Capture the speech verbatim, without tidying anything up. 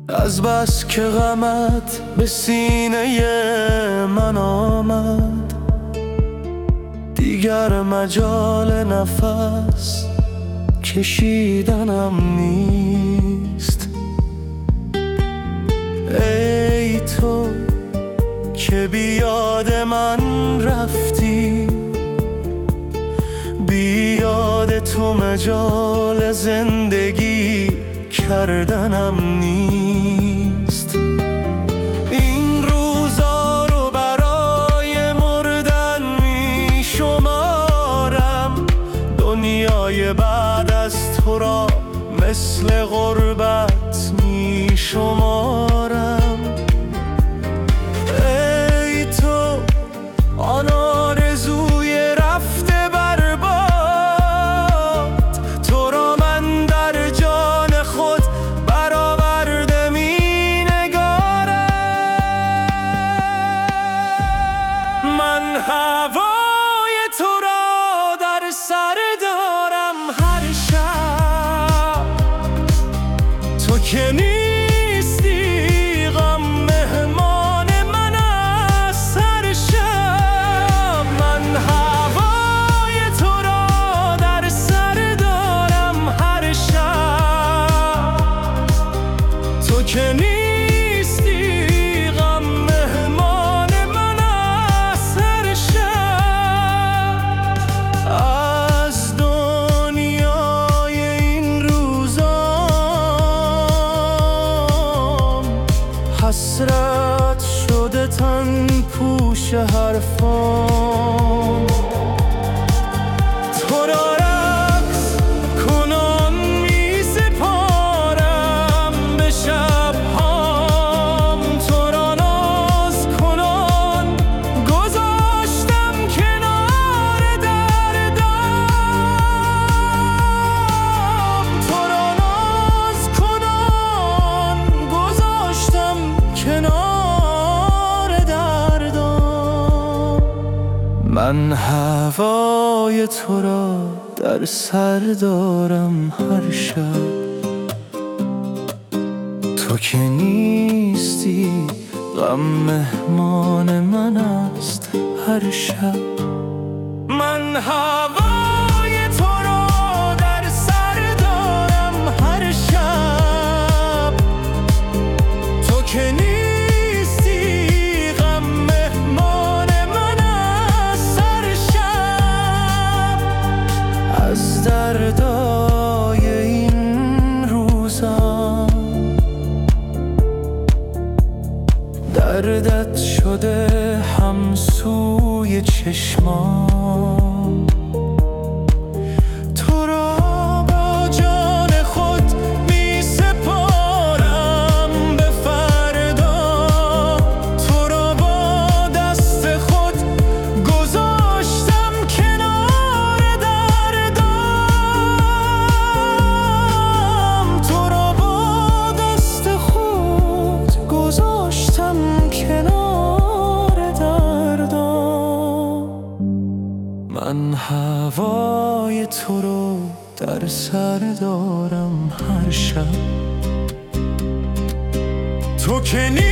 از بس که غمت به سینه من آمد، دیگر مجال نفس کشیدنم نیست. ای تو که بی یاد من رفتی، بی یاد تو مجال زندگی کردنم نیست. این روزا رو برای مردن می شمارم، دنیای بعد از تو را مثل غربت می شمارم. ای تو آن آرزوی رفته برباد، تو را من در جان خود برآورده می نگارم. من هوای تو را در سر دارم هر شب، تو که نیستی غم مهمان من است هر شب. من هوای تو را در سر دارم هر شب، تو که نیستی غم مهمان من است هر شب. از دنیای این روزام حسرت شده تن پوش حرفام، تو را رقص کنان می سپارم به شبهام، تو را ناز کنان گذاشتم کنار دردم، تو را ناز کنان گذاشتم کنار دردم. من هوای تو را در سر دارم هر شب، تو که نیستی غم مهمان من است هر شب. من هوای تو را در سر دارم هر شب، تو که نیستی غم مهمان من است هر شب. از دردای این روزا دردت شده همسوی چشمام، تو را با جان خود می سپارم به فردا، تو را با دست خود گذاشتم کنار دردم، تو را با دست خود گذاشتم کنار دردم. من هوای تو رو در سر دارم هر شب، تو که